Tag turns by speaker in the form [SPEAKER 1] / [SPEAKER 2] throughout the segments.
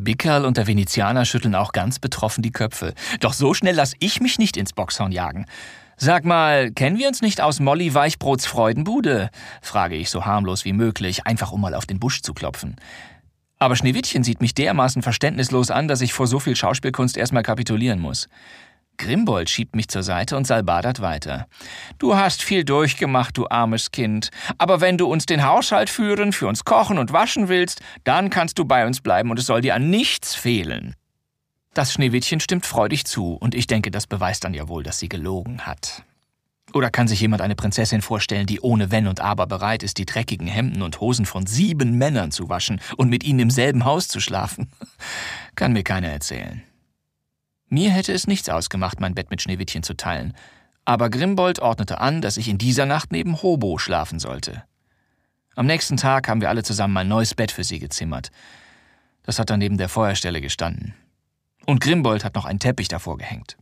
[SPEAKER 1] Bickerl und der Venezianer schütteln auch ganz betroffen die Köpfe. Doch so schnell lass ich mich nicht ins Boxhorn jagen. »Sag mal, kennen wir uns nicht aus Molly Weichbrots Freudenbude?« frage ich so harmlos wie möglich, einfach um mal auf den Busch zu klopfen. Aber Schneewittchen sieht mich dermaßen verständnislos an, dass ich vor so viel Schauspielkunst erstmal kapitulieren muss. Grimbold schiebt mich zur Seite und salbadert weiter. »Du hast viel durchgemacht, du armes Kind. Aber wenn du uns den Haushalt führen, für uns kochen und waschen willst, dann kannst du bei uns bleiben und es soll dir an nichts fehlen.« Das Schneewittchen stimmt freudig zu und ich denke, das beweist dann ja wohl, dass sie gelogen hat. Oder kann sich jemand eine Prinzessin vorstellen, die ohne Wenn und Aber bereit ist, die dreckigen Hemden und Hosen von 7 Männern zu waschen und mit ihnen im selben Haus zu schlafen? Kann mir keiner erzählen. Mir hätte es nichts ausgemacht, mein Bett mit Schneewittchen zu teilen. Aber Grimbold ordnete an, dass ich in dieser Nacht neben Hobo schlafen sollte. Am nächsten Tag haben wir alle zusammen ein neues Bett für sie gezimmert. Das hat dann neben der Feuerstelle gestanden. Und Grimbold hat noch einen Teppich davor gehängt.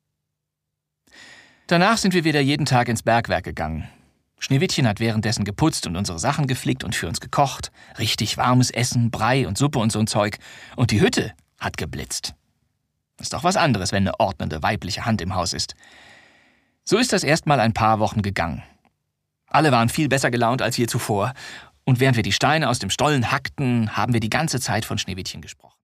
[SPEAKER 1] Danach sind wir wieder jeden Tag ins Bergwerk gegangen. Schneewittchen hat währenddessen geputzt und unsere Sachen geflickt und für uns gekocht. Richtig warmes Essen, Brei und Suppe und so ein Zeug. Und die Hütte hat geblitzt. Ist doch was anderes, wenn eine ordnende weibliche Hand im Haus ist. So ist das erst mal ein paar Wochen gegangen. Alle waren viel besser gelaunt als je zuvor. Und während wir die Steine aus dem Stollen hackten, haben wir die ganze Zeit von Schneewittchen gesprochen.